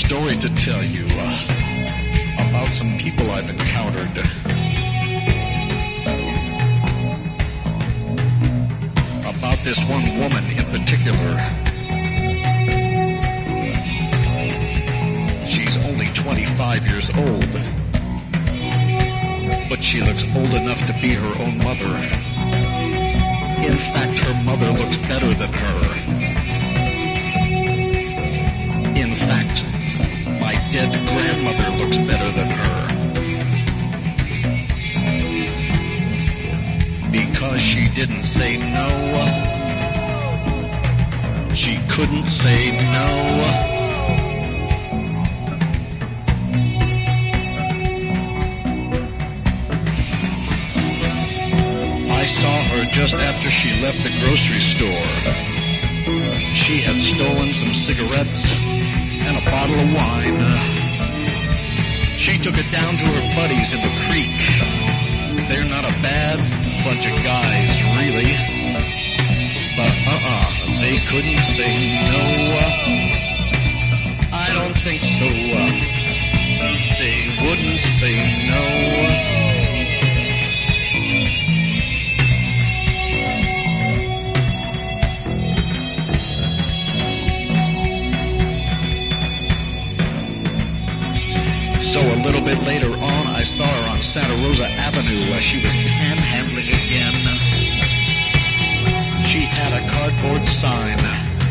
story to tell you about some people I've encountered. About this one woman in particular. She's only 25 years old, but she looks old enough to be her own mother. In fact, her mother looks better than her. In fact, my dead grandmother looks better than her. Because she didn't say no. She couldn't say no. I saw her just after she left the grocery store. She had stolen some cigarettes and a bottle of wine. She took it down to her buddies in the creek. They're not a bad bunch of guys, really. But they couldn't say no. I don't think so. They wouldn't say no. So a little bit later on, I saw her on Santa Rosa Avenue as she was panhandling again. She had a cardboard sign.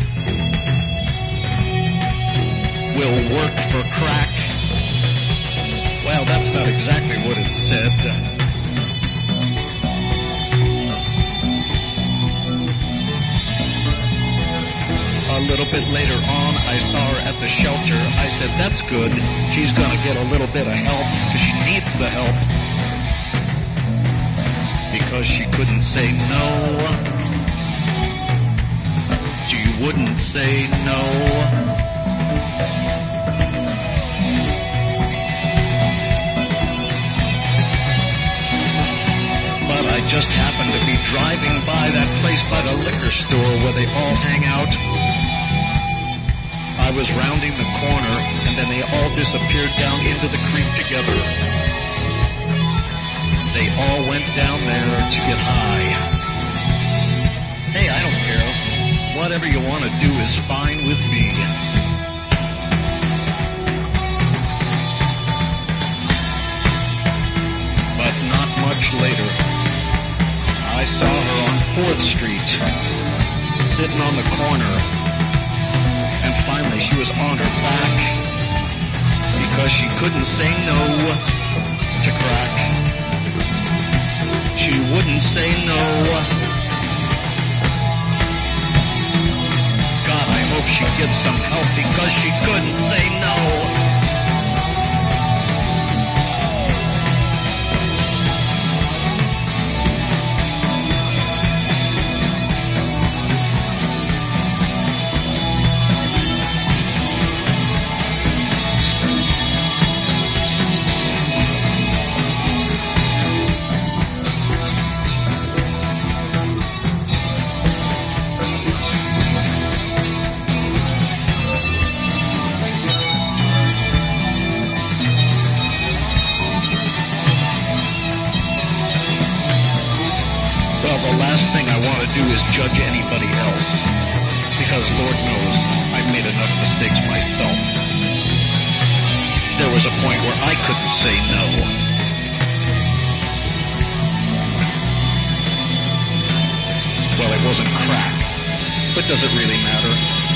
Will work for crack. Well, that's not exactly what it said. A little bit later on, I saw her at the shelter. I said, that's good. She's going to get a little bit of help because she needs the help. Because she couldn't say no. She wouldn't say no. But I just happened to be driving by that place by the liquor store where they all hang out. I was rounding the corner, and then they all disappeared down into the creek together. They all went down there to get high. Hey, I don't care. Whatever you want to do is fine with me. But not much later, I saw her on 4th Street, sitting on the corner. And finally, she was on her back because she couldn't say no to crack. She wouldn't say no. God, I hope she gets some help because she couldn't say no. Judge anybody else, because Lord knows I've made enough mistakes myself. There was a point where I couldn't say no. Well, it wasn't crack, but does it really matter?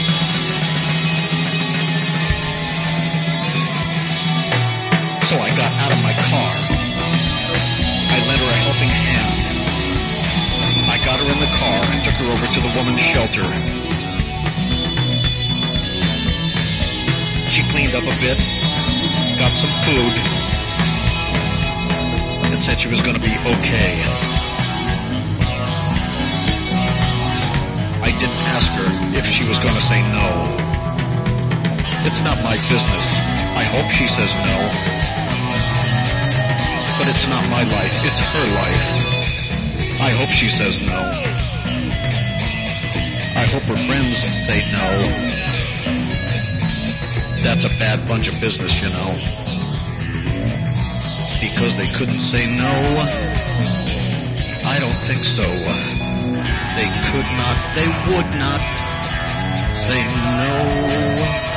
So I got out of my car. I lent her a helping hand. I got her in the car and took her over to the woman's shelter. She cleaned up a bit, got some food, and said she was going to be okay. I didn't ask her if she was going to say no. It's not my business. I hope she says no. But it's not my life, it's her life. I hope she says no. I hope her friends say no. That's a bad bunch of business, you know. Because they couldn't say no? I don't think so. They could not, they would not say no.